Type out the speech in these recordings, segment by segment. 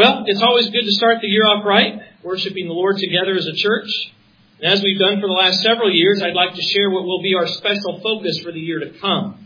Well, it's always good to start the year off right, worshiping the Lord together as a church. And as we've done for the last several years, I'd like to share what will be our special focus for the year to come.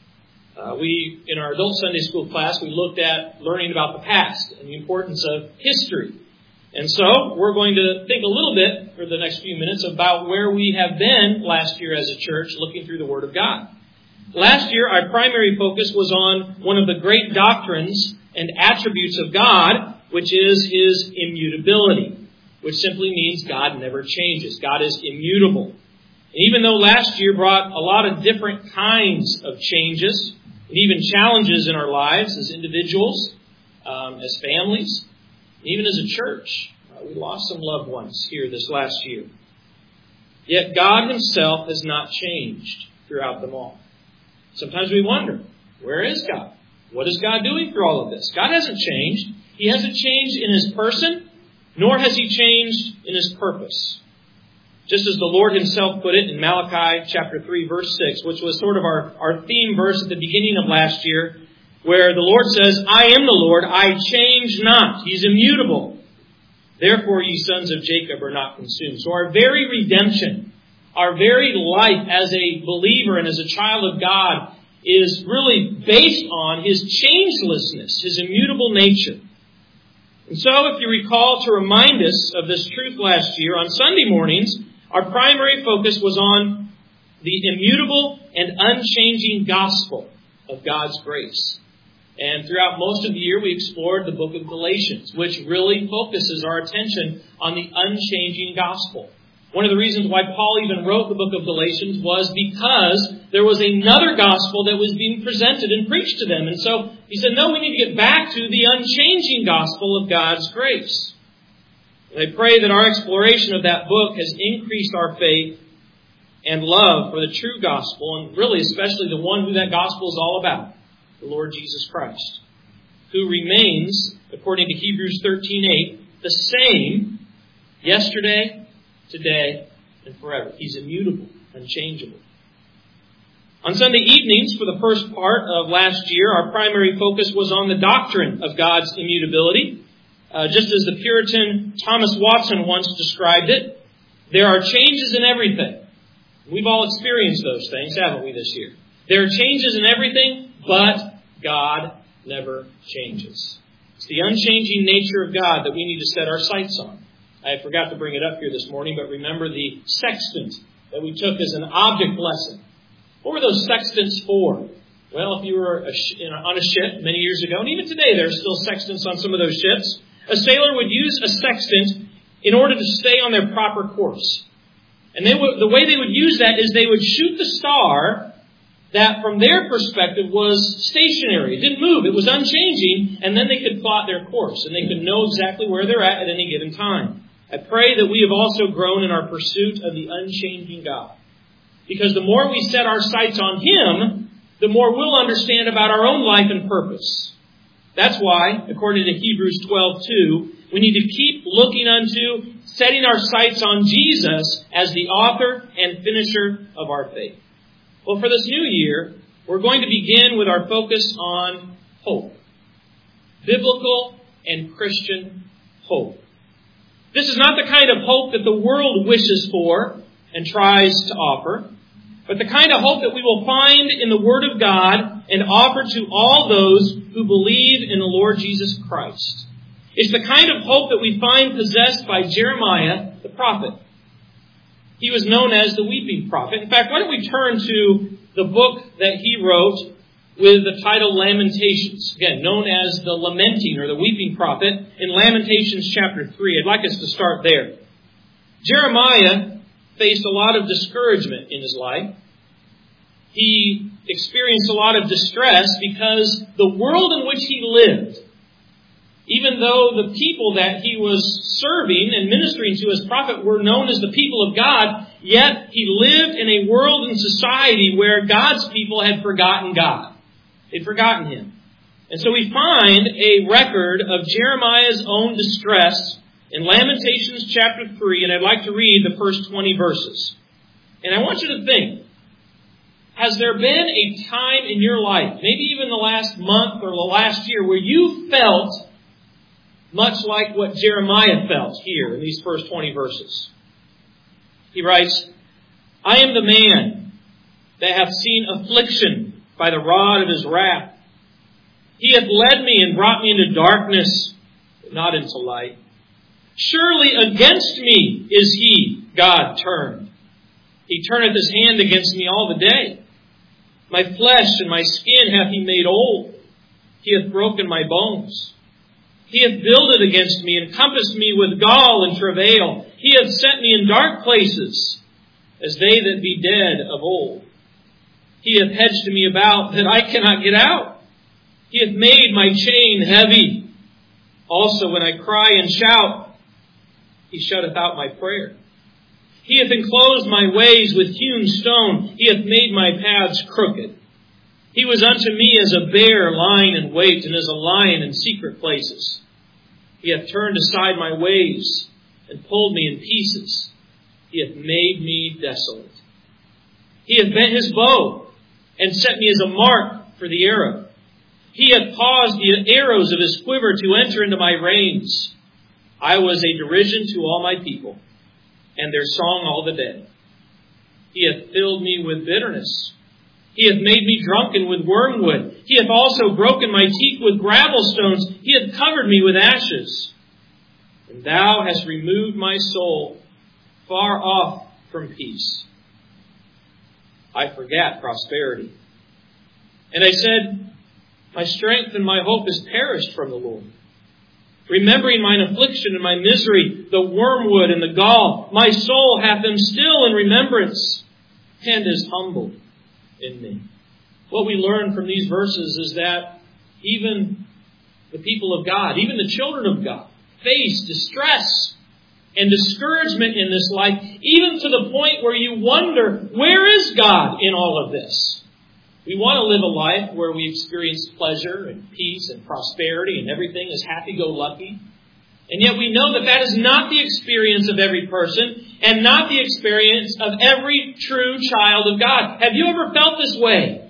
In our adult Sunday school class, we looked at learning about the past and the importance of history. And so we're going to think a little bit for the next few minutes about where we have been last year as a church looking through the Word of God. Last year, our primary focus was on one of the great doctrines and attributes of God, which is His immutability, which simply means God never changes. God is immutable. And even though last year brought a lot of different kinds of changes and even challenges in our lives as individuals, as families, even as a church, we lost some loved ones here this last year. Yet God Himself has not changed throughout them all. Sometimes we wonder, where is God? What is God doing through all of this? God hasn't changed. He hasn't changed in His person, nor has He changed in His purpose. Just as the Lord Himself put it in Malachi chapter 3, verse 6, which was sort of our theme verse at the beginning of last year, where the Lord says, I am the Lord, I change not. He's immutable. Therefore, ye sons of Jacob are not consumed. So our very redemption, our very life as a believer and as a child of God is really based on His changelessness, His immutable nature. And so, if you recall, to remind us of this truth last year, on Sunday mornings, our primary focus was on the immutable and unchanging gospel of God's grace. And throughout most of the year, we explored the book of Galatians, which really focuses our attention on the unchanging gospel. One of the reasons why Paul even wrote the book of Galatians was because there was another gospel that was being presented and preached to them. And so he said, no, we need to get back to the unchanging gospel of God's grace. And I pray that our exploration of that book has increased our faith and love for the true gospel, and really especially the one who that gospel is all about, the Lord Jesus Christ, who remains, according to Hebrews 13:8, the same yesterday, today, and forever. He's immutable, unchangeable. On Sunday evenings, for the first part of last year, our primary focus was on the doctrine of God's immutability. Just as the Puritan Thomas Watson once described it, there are changes in everything. We've all experienced those things, haven't we, this year? There are changes in everything, but God never changes. It's the unchanging nature of God that we need to set our sights on. I forgot to bring it up here this morning, but remember the sextant that we took as an object lesson. What were those sextants for? Well, if you were on a ship many years ago, and even today there are still sextants on some of those ships, a sailor would use a sextant in order to stay on their proper course. And the way they would use that is they would shoot the star that from their perspective was stationary. It didn't move. It was unchanging. And then they could plot their course. And they could know exactly where they're at any given time. I pray that we have also grown in our pursuit of the unchanging God. Because the more we set our sights on Him, the more we'll understand about our own life and purpose. That's why, according to Hebrews 12:2, we need to keep looking unto, setting our sights on Jesus as the author and finisher of our faith. Well, for this new year, we're going to begin with our focus on hope. Biblical and Christian hope. This is not the kind of hope that the world wishes for and tries to offer, but the kind of hope that we will find in the Word of God and offer to all those who believe in the Lord Jesus Christ. It's the kind of hope that we find possessed by Jeremiah the prophet. He was known as the weeping prophet. In fact, why don't we turn to the book that he wrote with the title Lamentations, again, known as the lamenting or the weeping prophet, in Lamentations chapter 3. I'd like us to start there. Jeremiah faced a lot of discouragement in his life. He experienced a lot of distress because the world in which he lived, even though the people that he was serving and ministering to as prophet were known as the people of God, yet he lived in a world and society where God's people had forgotten God. They'd forgotten Him. And so we find a record of Jeremiah's own distress in Lamentations chapter 3, and I'd like to read the first 20 verses. And I want you to think, has there been a time in your life, maybe even the last month or the last year, where you felt much like what Jeremiah felt here in these first 20 verses. He writes, I am the man that hath seen affliction by the rod of his wrath. He hath led me and brought me into darkness, but not into light. Surely against me is he, God, turned. He turneth his hand against me all the day. My flesh and my skin hath he made old. He hath broken my bones. He hath builded against me, and compassed me with gall and travail. He hath set me in dark places, as they that be dead of old. He hath hedged me about, that I cannot get out. He hath made my chain heavy. Also when I cry and shout, he shutteth out my prayer. He hath enclosed my ways with hewn stone. He hath made my paths crooked. He was unto me as a bear lying in wait, and as a lion in secret places. He hath turned aside my ways, and pulled me in pieces. He hath made me desolate. He hath bent his bow, and set me as a mark for the arrow. He hath caused the arrows of his quiver to enter into my reins. I was a derision to all my people, and their song all the day. He hath filled me with bitterness. He hath made me drunken with wormwood. He hath also broken my teeth with gravel stones. He hath covered me with ashes. And thou hast removed my soul far off from peace. I forgat prosperity. And I said, my strength and my hope is perished from the Lord. Remembering mine affliction and my misery, the wormwood and the gall, my soul hath them still in remembrance, and is humbled in me. What we learn from these verses is that even the people of God, even the children of God, face distress and discouragement in this life, even to the point where you wonder, where is God in all of this? We want to live a life where we experience pleasure and peace and prosperity and everything is happy-go-lucky. And yet we know that that is not the experience of every person and not the experience of every true child of God. Have you ever felt this way?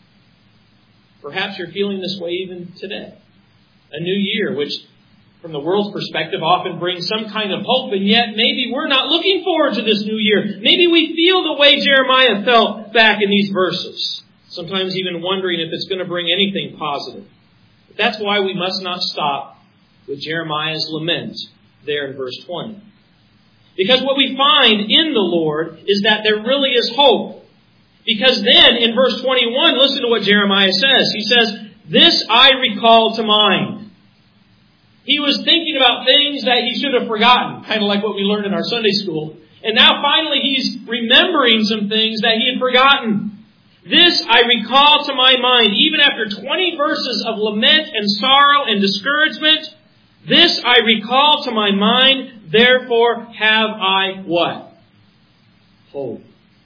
Perhaps you're feeling this way even today. A new year, which from the world's perspective often brings some kind of hope, and yet maybe we're not looking forward to this new year. Maybe we feel the way Jeremiah felt back in these verses. Sometimes even wondering if it's going to bring anything positive. But that's why we must not stop with Jeremiah's lament there in verse 20. Because what we find in the Lord is that there really is hope. Because then in verse 21, listen to what Jeremiah says. He says, this I recall to mind. He was thinking about things that he should have forgotten, kind of like what we learned in our Sunday school. And now finally he's remembering some things that he had forgotten. This I recall to my mind, even after 20 verses of lament and sorrow and discouragement. This I recall to my mind, therefore have I what? Hope.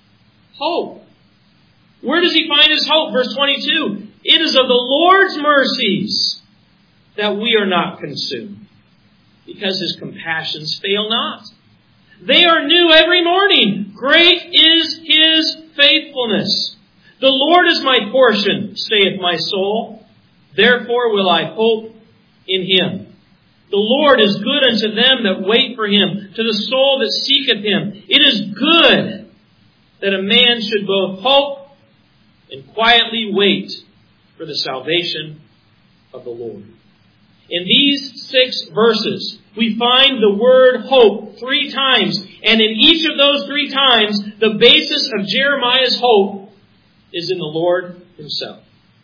Hope. Where does he find his hope? Verse 22. It is of the Lord's mercies that we are not consumed, because his compassions fail not. They are new every morning. Great is his faithfulness. The Lord is my portion, saith my soul. Therefore will I hope in him. The Lord is good unto them that wait for him, to the soul that seeketh him. It is good that a man should both hope and quietly wait for the salvation of the Lord. In these 6 verses, we find the word hope 3 times. And in each of those 3 times, the basis of Jeremiah's hope is in the Lord himself.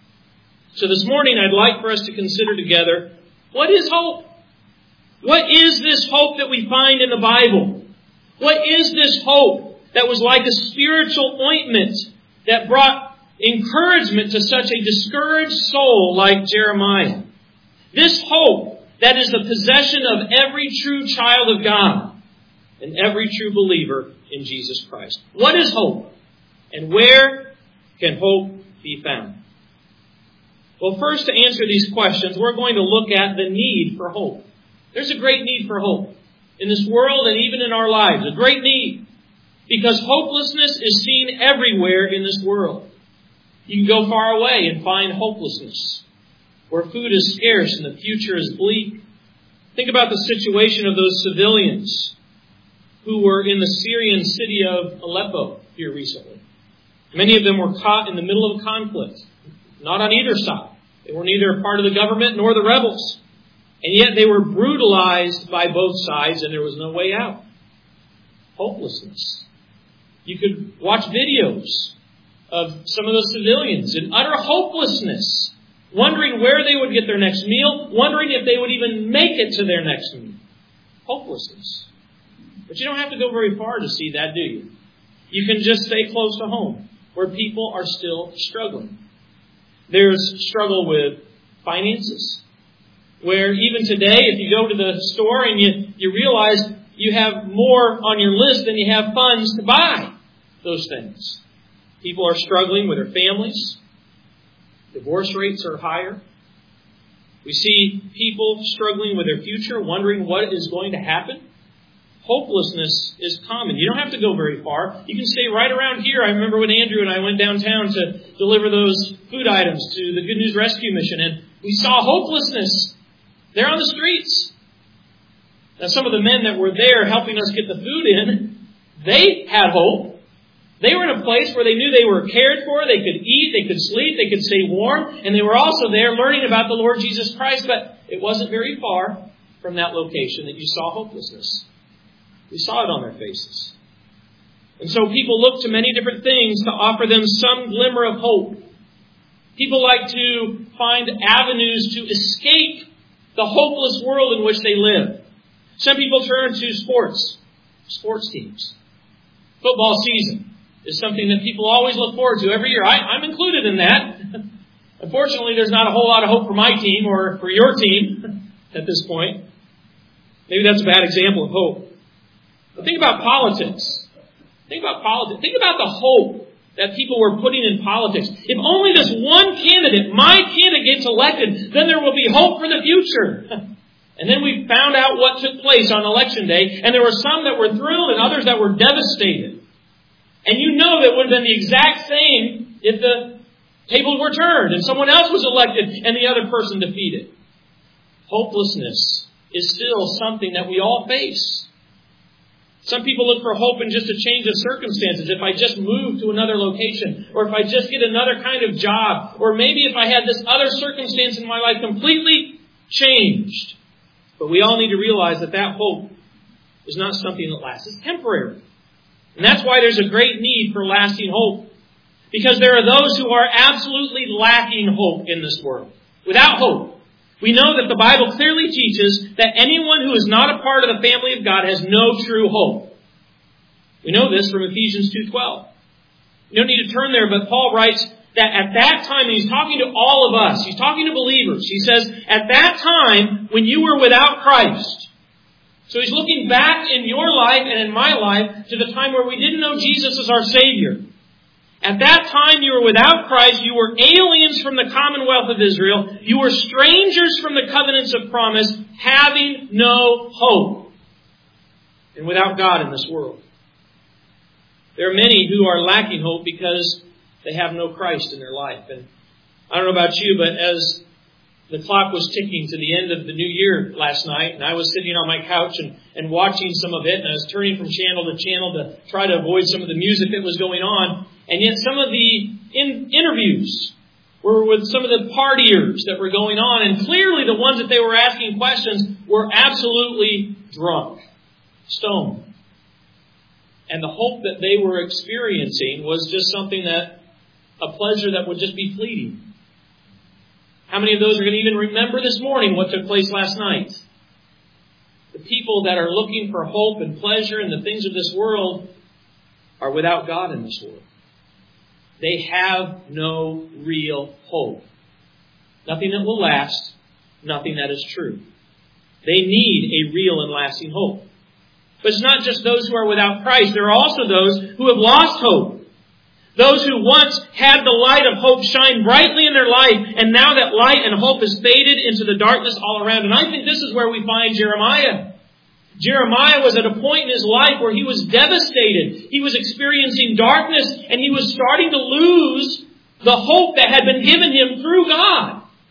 So this morning, I'd like for us to consider together, what is hope? What is this hope that we find in the Bible? What is this hope that was like a spiritual ointment that brought encouragement to such a discouraged soul like Jeremiah? This hope that is the possession of every true child of God and every true believer in Jesus Christ. What is hope? And where can hope be found? Well, first, to answer these questions, we're going to look at the need for hope. There's a great need for hope in this world and even in our lives. A great need. Because hopelessness is seen everywhere in this world. You can go far away and find hopelessness. Where food is scarce and the future is bleak. Think about the situation of those civilians who were in the Syrian city of Aleppo here recently. Many of them were caught in the middle of a conflict, not on either side. They were neither part of the government nor the rebels. And yet they were brutalized by both sides and there was no way out. Hopelessness. You could watch videos of some of those civilians in utter hopelessness, wondering where they would get their next meal, wondering if they would even make it to their next meal. Hopelessness. But you don't have to go very far to see that, do you? You can just stay close to home, where people are still struggling. There's struggle with finances, where even today, if you go to the store and you realize you have more on your list than you have funds to buy those things. People are struggling with their families. Divorce rates are higher. We see people struggling with their future, wondering what is going to happen. Hopelessness is common. You don't have to go very far. You can stay right around here. I remember when Andrew and I went downtown to deliver those food items to the Good News Rescue Mission, and we saw hopelessness there on the streets. Now, some of the men that were there helping us get the food in, they had hope. They were in a place where they knew they were cared for, they could eat, they could sleep, they could stay warm, and they were also there learning about the Lord Jesus Christ, but it wasn't very far from that location that you saw hopelessness. We saw it on their faces. And so people look to many different things to offer them some glimmer of hope. People like to find avenues to escape the hopeless world in which they live. Some people turn to sports teams. Football season is something that people always look forward to every year. I'm included in that. Unfortunately, there's not a whole lot of hope for my team or for your team at this point. Maybe that's a bad example of hope. But think about politics. Think about the hope that people were putting in politics. If only this one candidate, my candidate, gets elected, then there will be hope for the future. And then we found out what took place on election day, and there were some that were thrilled and others that were devastated. And you know that would have been the exact same if the tables were turned and someone else was elected and the other person defeated. Hopelessness is still something that we all face. Some people look for hope in just a change of circumstances. If I just move to another location, or if I just get another kind of job, or maybe if I had this other circumstance in my life completely changed. But we all need to realize that hope is not something that lasts. It's temporary. And that's why there's a great need for lasting hope. Because there are those who are absolutely lacking hope in this world. Without hope. We know that the Bible clearly teaches that anyone who is not a part of the family of God has no true hope. We know this from Ephesians 2:12. You don't need to turn there, but Paul writes that at that time, and he's talking to all of us, he's talking to believers. He says, at that time, when you were without Christ. So he's looking back in your life and in my life to the time where we didn't know Jesus as our Savior. At that time you were without Christ, you were aliens from the commonwealth of Israel, you were strangers from the covenants of promise, having no hope, and without God in this world. There are many who are lacking hope because they have no Christ in their life. And I don't know about you, but as the clock was ticking to the end of the new year last night, and I was sitting on my couch and watching some of it, and I was turning from channel to channel to try to avoid some of the music that was going on. And yet some of the interviews were with some of the partiers that were going on, and clearly the ones that they were asking questions were absolutely drunk, stoned. And the hope that they were experiencing was just something a pleasure that would just be fleeting. How many of those are going to even remember this morning what took place last night? The people that are looking for hope and pleasure in the things of this world are without God in this world. They have no real hope. Nothing that will last, nothing that is true. They need a real and lasting hope. But it's not just those who are without Christ. There are also those who have lost hope. Those who once had the light of hope shine brightly in their life, and now that light and hope has faded into the darkness all around. And I think this is where we find Jeremiah. Jeremiah was at a point in his life where he was devastated. He was experiencing darkness, and he was starting to lose the hope that had been given him through God.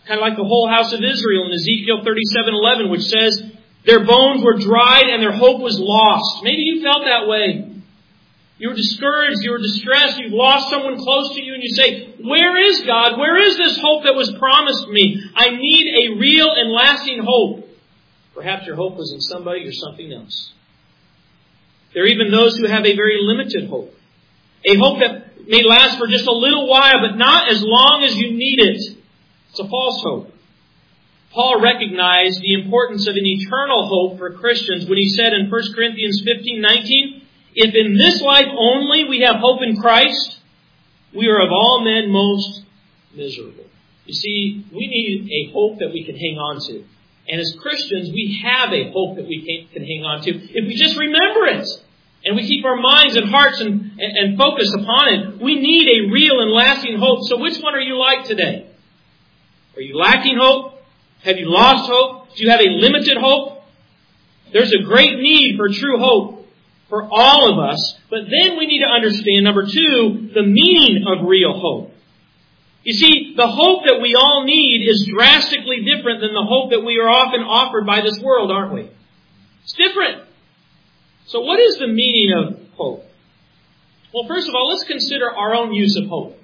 Kind of like the whole house of Israel in Ezekiel 37:11, which says, their bones were dried and their hope was lost. Maybe you felt that way. You were discouraged, you were distressed, you've lost someone close to you, and you say, where is God? Where is this hope that was promised me? I need a real and lasting hope. Perhaps your hope was in somebody or something else. There are even those who have a very limited hope. A hope that may last for just a little while, but not as long as you need it. It's a false hope. Paul recognized the importance of an eternal hope for Christians when he said in 1 Corinthians 15:19, if in this life only we have hope in Christ, we are of all men most miserable. You see, we need a hope that we can hang on to. And as Christians, we have a hope that we can hang on to if we just remember it. And we keep our minds and hearts and focus upon it. We need a real and lasting hope. So which one are you like today? Are you lacking hope? Have you lost hope? Do you have a limited hope? There's a great need for true hope for all of us. But then we need to understand, number two, the meaning of real hope. You see, the hope that we all need is drastically different than the hope that we are often offered by this world, aren't we? It's different. So what is the meaning of hope? Well, first of all, let's consider our own use of hope.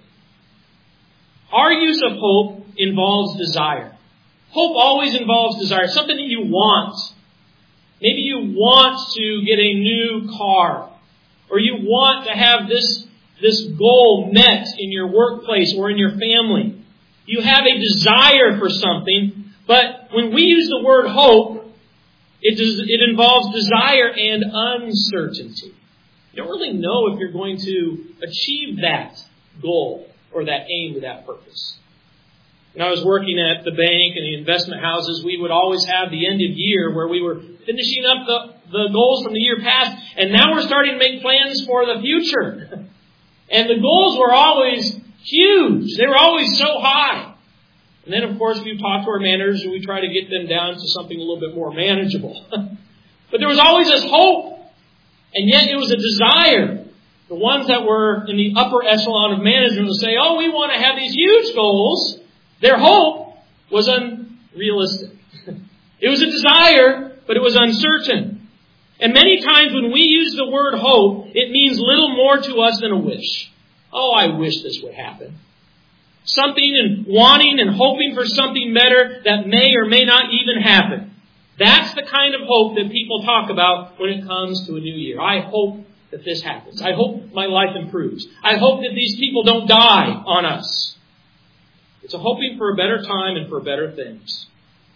Our use of hope involves desire. Hope always involves desire, something that you want. Maybe you want to get a new car, or you want to have this goal met in your workplace or in your family. You have a desire for something, but when we use the word hope, it involves desire and uncertainty. You don't really know if you're going to achieve that goal or that aim or that purpose. When I was working at the bank and the investment houses, we would always have the end of year where we were finishing up the goals from the year past, and now we're starting to make plans for the future. And the goals were always huge. They were always so high. And then, of course, we talk to our managers and we try to get them down to something a little bit more manageable. But there was always this hope. And yet it was a desire. The ones that were in the upper echelon of management would say, oh, we want to have these huge goals. Their hope was unrealistic. It was a desire, but it was uncertain. And many times when we use the word hope, it means little more to us than a wish. Oh, I wish this would happen. Something and wanting and hoping for something better that may or may not even happen. That's the kind of hope that people talk about when it comes to a new year. I hope that this happens. I hope my life improves. I hope that these people don't die on us. It's a hoping for a better time and for better things.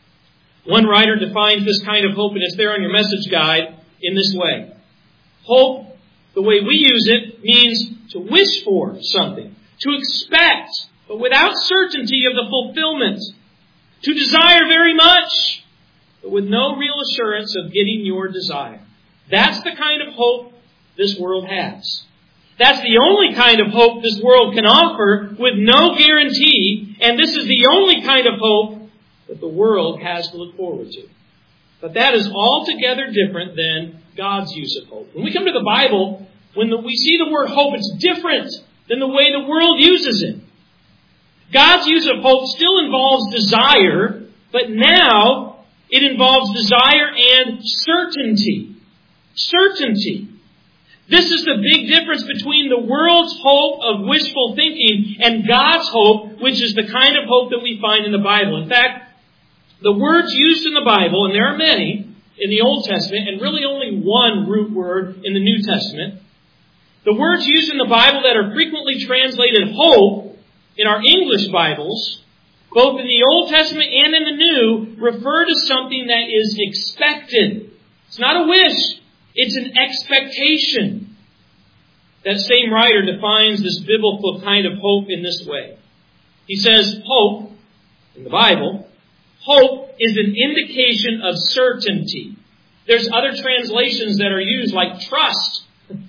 One writer defines this kind of hope, and it's there on your message guide, in this way. Hope, the way we use it, means to wish for something, to expect, but without certainty of the fulfillment, to desire very much, but with no real assurance of getting your desire. That's the kind of hope this world has. That's the only kind of hope this world can offer with no guarantee, and this is the only kind of hope that the world has to look forward to. But that is altogether different than God's use of hope. When we come to the Bible, when we see the word hope, it's different than the way the world uses it. God's use of hope still involves desire, but now it involves desire and certainty. Certainty. This is the big difference between the world's hope of wishful thinking and God's hope, which is the kind of hope that we find in the Bible. In fact, the words used in the Bible, and there are many in the Old Testament, and really only one root word in the New Testament. The words used in the Bible that are frequently translated hope in our English Bibles, both in the Old Testament and in the New, refer to something that is expected. It's not a wish. It's an expectation. That same writer defines this biblical kind of hope in this way. He says, hope, in the Bible, hope is an indication of certainty. There's other translations that are used, like trust,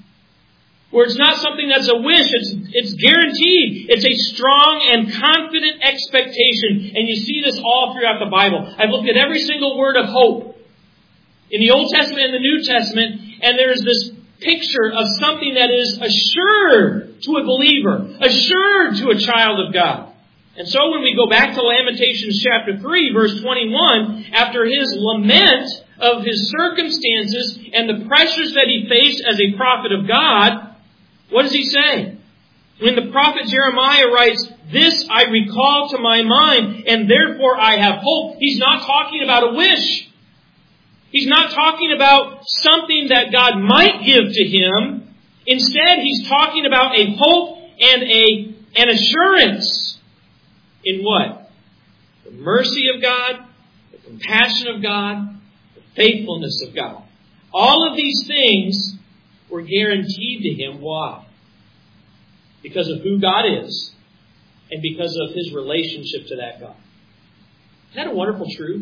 where it's not something that's a wish, it's guaranteed. It's a strong and confident expectation. And you see this all throughout the Bible. I've looked at every single word of hope in the Old Testament and the New Testament, and there's this picture of something that is assured to a believer, assured to a child of God. And so when we go back to Lamentations chapter 3, verse 21, after his lament of his circumstances and the pressures that he faced as a prophet of God, what does he say? When the prophet Jeremiah writes, "This I recall to my mind, and therefore I have hope," he's not talking about a wish. He's not talking about something that God might give to him. Instead, he's talking about a hope and an assurance. In what? The mercy of God, the compassion of God, the faithfulness of God. All of these things were guaranteed to him. Why? Because of who God is and because of his relationship to that God. Isn't that a wonderful truth?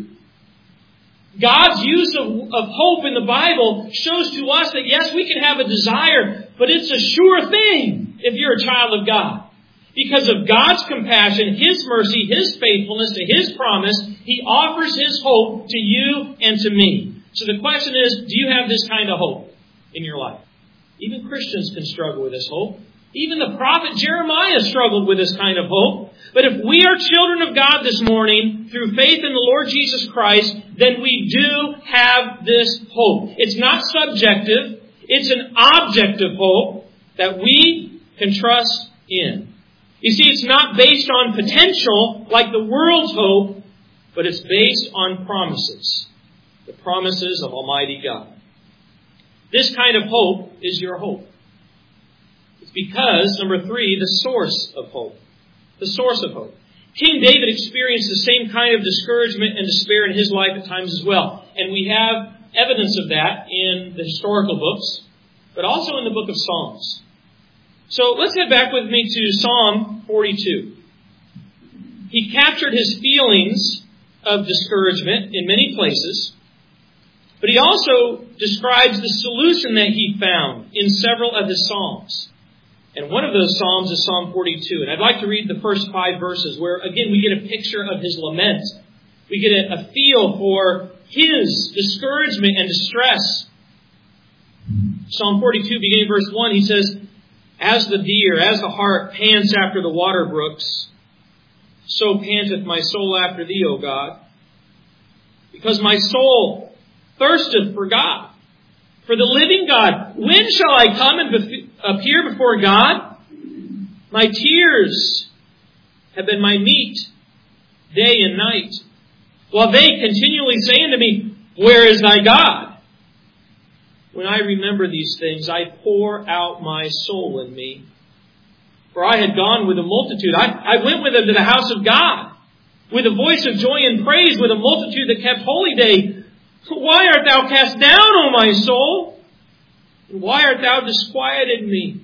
God's use of hope in the Bible shows to us that yes, we can have a desire, but it's a sure thing if you're a child of God. Because of God's compassion, His mercy, His faithfulness to His promise, He offers His hope to you and to me. So the question is, do you have this kind of hope in your life? Even Christians can struggle with this hope. Even the prophet Jeremiah struggled with this kind of hope. But if we are children of God this morning, through faith in the Lord Jesus Christ, then we do have this hope. It's not subjective. It's an objective hope that we can trust in. You see, it's not based on potential like the world's hope, but it's based on promises. The promises of Almighty God. This kind of hope is your hope. It's because, number 3, the source of hope. The source of hope. King David experienced the same kind of discouragement and despair in his life at times as well. And we have evidence of that in the historical books, but also in the book of Psalms. So let's head back with me to Psalm 42. He captured his feelings of discouragement in many places, but he also describes the solution that he found in several of his psalms. And one of those psalms is Psalm 42. And I'd like to read the first 5 verses where, again, we get a picture of his lament. We get a feel for his discouragement and distress. Psalm 42, beginning verse 1, he says, "As the deer, as the hart pants after the water brooks, so panteth my soul after thee, O God. Because my soul thirsteth for God, for the living God. When shall I come and appear before God? My tears have been my meat day and night, while they continually say unto me, Where is thy God? When I remember these things, I pour out my soul in me. For I had gone with a multitude. I went with them to the house of God, with a voice of joy and praise, with a multitude that kept holy day. Why art thou cast down, O my soul? And why art thou disquieted in me?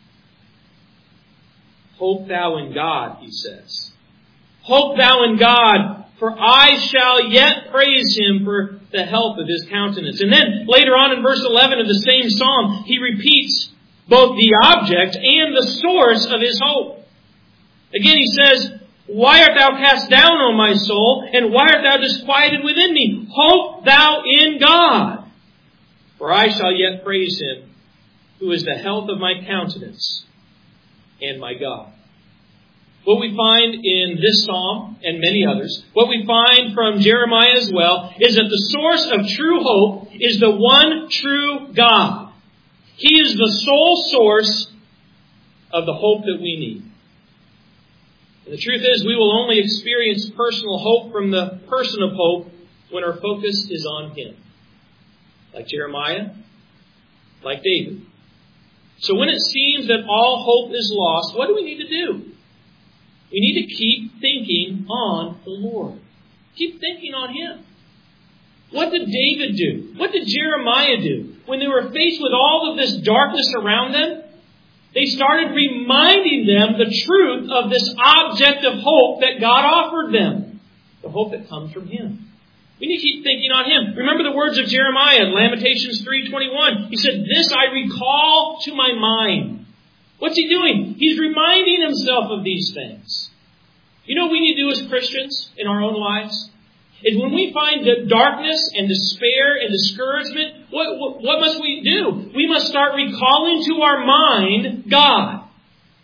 Hope thou in God, he says. Hope thou in God, for I shall yet praise Him for the help of His countenance. And then later on in verse 11 of the same psalm, he repeats both the object and the source of his hope. Again, he says, Why art thou cast down, O my soul? And why art thou disquieted within me? Hope thou in God, for I shall yet praise Him, who is the health of my countenance and my God. What we find in this psalm and many others, what we find from Jeremiah as well, is that the source of true hope is the one true God. He is the sole source of the hope that we need. And the truth is, we will only experience personal hope from the person of hope when our focus is on Him. Like Jeremiah, like David. So when it seems that all hope is lost, what do we need to do? We need to keep thinking on the Lord. Keep thinking on Him. What did David do? What did Jeremiah do? When they were faced with all of this darkness around them, they started reminding them the truth of this object of hope that God offered them. The hope that comes from Him. We need to keep thinking on Him. Remember the words of Jeremiah in Lamentations 3:21. He said, This I recall to my mind. What's he doing? He's reminding himself of these things. You know what we need to do as Christians in our own lives? Is when we find darkness and despair and discouragement, what must we do? We must start recalling to our mind God.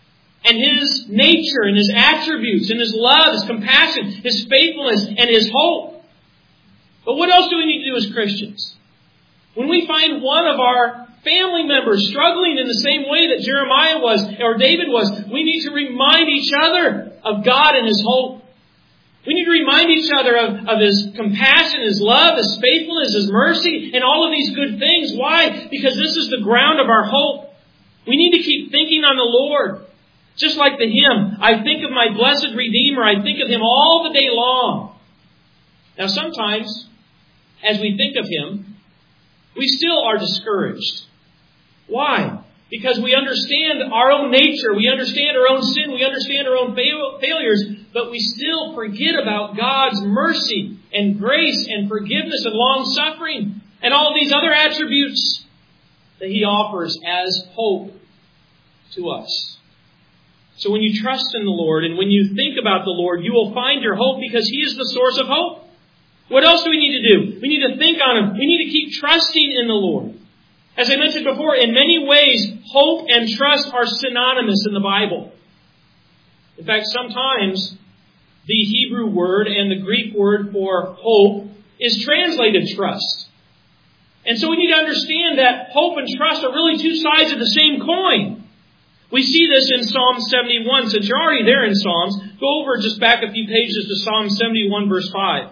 and His nature and His attributes and His love, His compassion, His faithfulness, and His hope. But what else do we need to do as Christians? When we find one of our family members struggling in the same way that Jeremiah was or David was, we need to remind each other of God and His hope. We need to remind each other of His compassion, His love, His faithfulness, His mercy, and all of these good things. Why? Because this is the ground of our hope. We need to keep thinking on the Lord. Just like the hymn, I think of my blessed Redeemer, I think of Him all the day long. Now sometimes, as we think of Him, we still are discouraged. Why? Because we understand our own nature, we understand our own sin, we understand our own failures, but we still forget about God's mercy and grace and forgiveness and long-suffering and all of these other attributes that He offers as hope to us. So when you trust in the Lord and when you think about the Lord, you will find your hope because He is the source of hope. What else do we need to do? We need to think on Him. We need to keep trusting in the Lord. As I mentioned before, in many ways, hope and trust are synonymous in the Bible. In fact, sometimes the Hebrew word and the Greek word for hope is translated trust. And so we need to understand that hope and trust are really two sides of the same coin. We see this in Psalm 71. Since you're already there in Psalms, go over just back a few pages to Psalm 71, verse 5.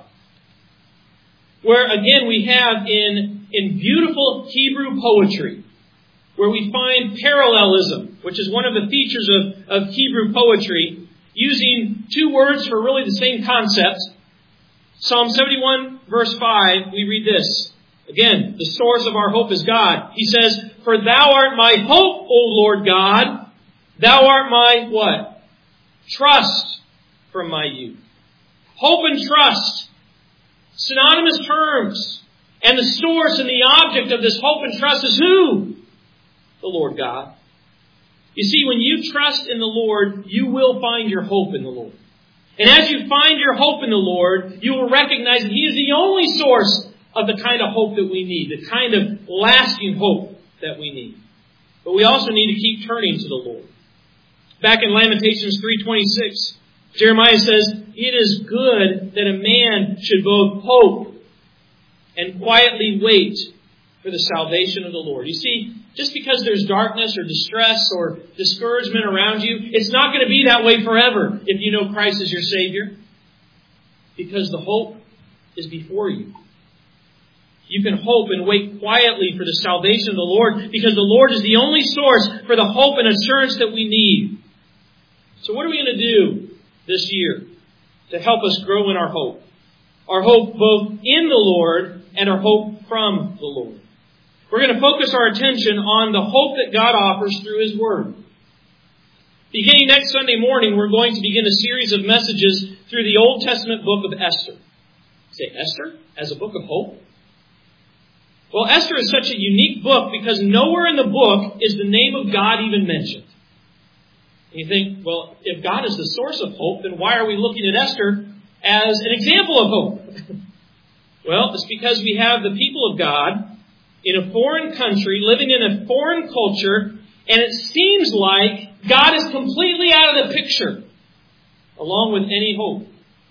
Where, again, we have in beautiful Hebrew poetry, where we find parallelism, which is one of the features of Hebrew poetry, using two words for really the same concept. Psalm 71, verse 5, we read this. Again, the source of our hope is God. He says, for Thou art my hope, O Lord God. Thou art my what? Trust from my youth. Hope and trust. Synonymous terms. And the source and the object of this hope and trust is who? The Lord God. You see, when you trust in the Lord, you will find your hope in the Lord. And as you find your hope in the Lord, you will recognize that He is the only source of the kind of hope that we need, the kind of lasting hope that we need. But we also need to keep turning to the Lord. Back in Lamentations 3:26, Jeremiah says, it is good that a man should both hope and quietly wait for the salvation of the Lord. You see, just because there's darkness or distress or discouragement around you, it's not going to be that way forever if you know Christ is your Savior. Because the hope is before you. You can hope and wait quietly for the salvation of the Lord because the Lord is the only source for the hope and assurance that we need. So what are we going to do this year to help us grow in our hope? Our hope both in the Lord and our hope from the Lord. We're going to focus our attention on the hope that God offers through His Word. Beginning next Sunday morning, we're going to begin a series of messages through the Old Testament book of Esther. Say, Esther as a book of hope? Well, Esther is such a unique book because nowhere in the book is the name of God even mentioned. And you think, well, if God is the source of hope, then why are we looking at Esther as an example of hope? Well, it's because we have the people of God in a foreign country, living in a foreign culture, and it seems like God is completely out of the picture, along with any hope.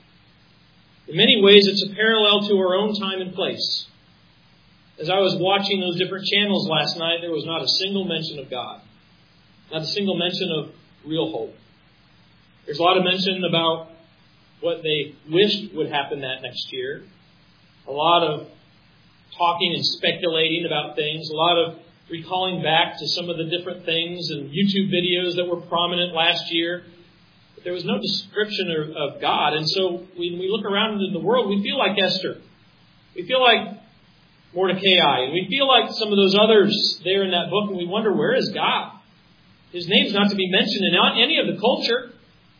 In many ways, it's a parallel to our own time and place. As I was watching those different channels last night, there was not a single mention of God. Not a single mention of real hope. There's a lot of mention about what they wished would happen that next year. A lot of talking and speculating about things. A lot of recalling back to some of the different things and YouTube videos that were prominent last year. But there was no description of God. And so when we look around in the world, we feel like Esther. We feel like Mordecai. And we feel like some of those others there in that book. And we wonder, where is God? His name's not to be mentioned in any of the culture.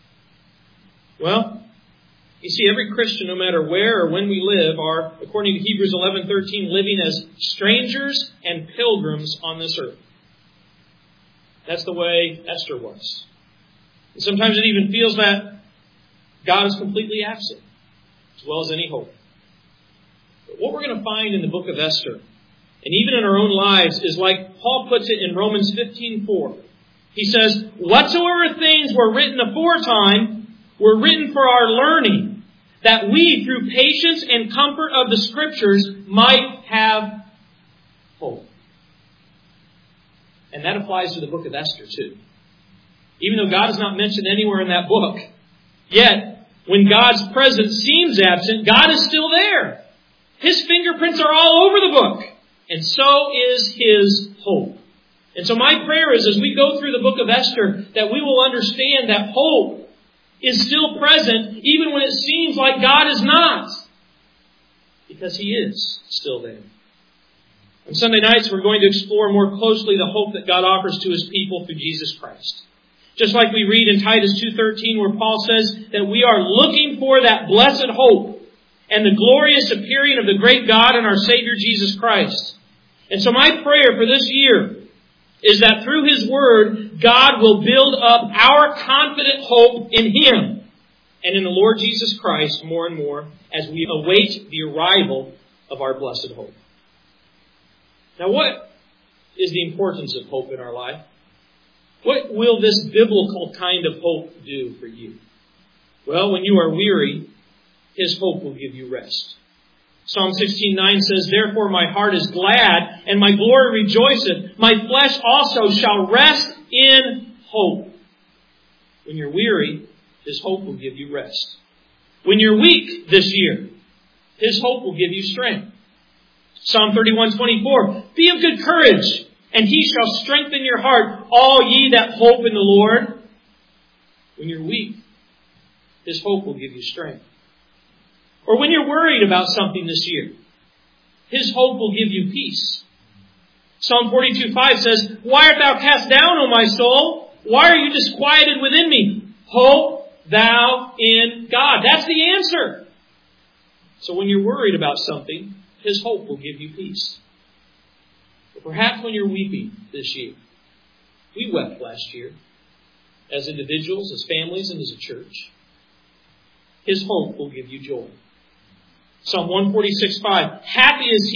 Well, you see, every Christian, no matter where or when we live, are, according to Hebrews 11:13, living as strangers and pilgrims on this earth. That's the way Esther was. And sometimes it even feels that God is completely absent, as well as any hope. But what we're going to find in the book of Esther, and even in our own lives, is like Paul puts it in Romans 15:4. He says, whatsoever things were written aforetime were written for our learning, that we, through patience and comfort of the Scriptures, might have hope. And that applies to the book of Esther too. Even though God is not mentioned anywhere in that book, yet when God's presence seems absent, God is still there. His fingerprints are all over the book. And so is His hope. And so my prayer is, as we go through the book of Esther, that we will understand that hope is still present even when it seems like God is not. Because He is still there. On Sunday nights, we're going to explore more closely the hope that God offers to His people through Jesus Christ. Just like we read in Titus 2:13 where Paul says that we are looking for that blessed hope and the glorious appearing of the great God and our Savior Jesus Christ. And so my prayer for this year is that through His Word, God will build up our confident hope in Him and in the Lord Jesus Christ more and more as we await the arrival of our blessed hope. Now, what is the importance of hope in our life? What will this biblical kind of hope do for you? Well, when you are weary, His hope will give you rest. Psalm 16:9 says, therefore my heart is glad, and my glory rejoiceth. My flesh also shall rest in hope. When you're weary, His hope will give you rest. When you're weak this year, His hope will give you strength. Psalm 31:24, be of good courage, and He shall strengthen your heart, all ye that hope in the Lord. When you're weak, His hope will give you strength. Or when you're worried about something this year, His hope will give you peace. Psalm 42:5 says, why art thou cast down, O my soul? Why are you disquieted within me? Hope thou in God. That's the answer. So when you're worried about something, His hope will give you peace. But perhaps when you're weeping this year, we wept last year as individuals, as families, and as a church. His hope will give you joy. Psalm 146:5, happy is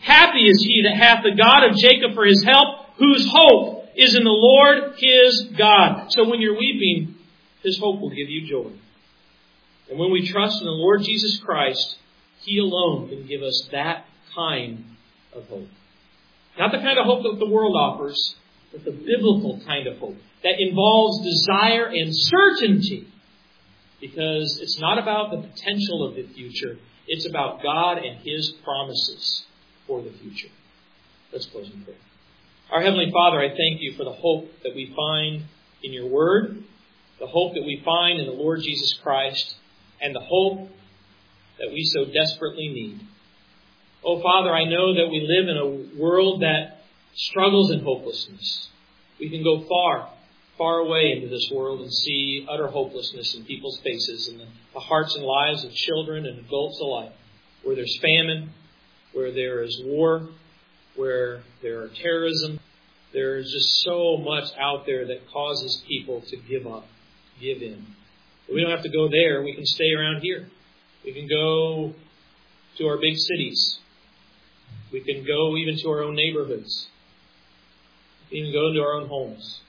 he that hath the God of Jacob for his help, whose hope is in the Lord his God. So when you're weeping, His hope will give you joy. And when we trust in the Lord Jesus Christ, He alone can give us that kind of hope. Not the kind of hope that the world offers, but the biblical kind of hope that involves desire and certainty. Because it's not about the potential of the future. It's about God and His promises for the future. Let's close in prayer. Our Heavenly Father, I thank You for the hope that we find in Your Word, the hope that we find in the Lord Jesus Christ, and the hope that we so desperately need. Oh, Father, I know that we live in a world that struggles in hopelessness. We can go far, far away into this world and see utter hopelessness in people's faces and the hearts and lives of children and adults alike, where there's famine, where there is war, where there are terrorism. There's just so much out there that causes people to give up, give in. But we don't have to go there. We can stay around here. We can go to our big cities. We can go even to our own neighborhoods. We can even go into our own homes.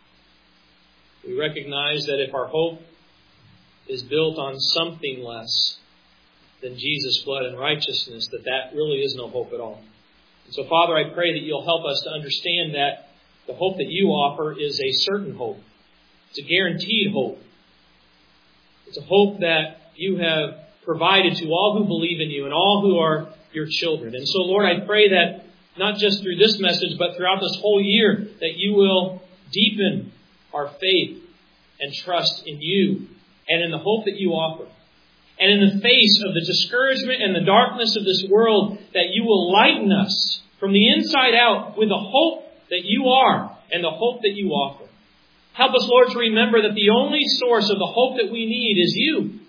We recognize that if our hope is built on something less than Jesus' blood and righteousness, that really is no hope at all. And so, Father, I pray that You'll help us to understand that the hope that You offer is a certain hope. It's a guaranteed hope. It's a hope that You have provided to all who believe in You and all who are Your children. And so, Lord, I pray that not just through this message, but throughout this whole year, that You will deepen our faith and trust in You and in the hope that You offer. And in the face of the discouragement and the darkness of this world, that You will lighten us from the inside out with the hope that You are and the hope that You offer. Help us, Lord, to remember that the only source of the hope that we need is You.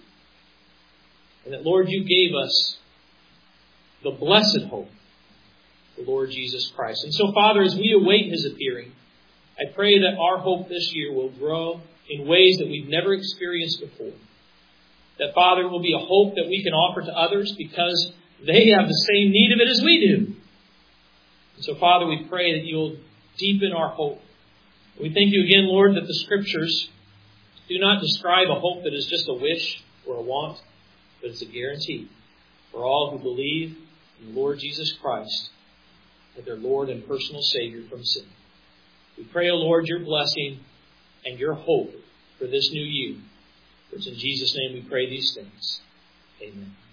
And that, Lord, You gave us the blessed hope, the Lord Jesus Christ. And so, Father, as we await His appearing, I pray that our hope this year will grow in ways that we've never experienced before. That, Father, will be a hope that we can offer to others because they have the same need of it as we do. And so, Father, we pray that You'll deepen our hope. We thank you again, Lord, that the Scriptures do not describe a hope that is just a wish or a want, but it's a guarantee for all who believe in the Lord Jesus Christ as their Lord and personal Savior from sin. We pray, O Lord, your blessing and your hope for this new year. For it's in Jesus' name we pray these things. Amen.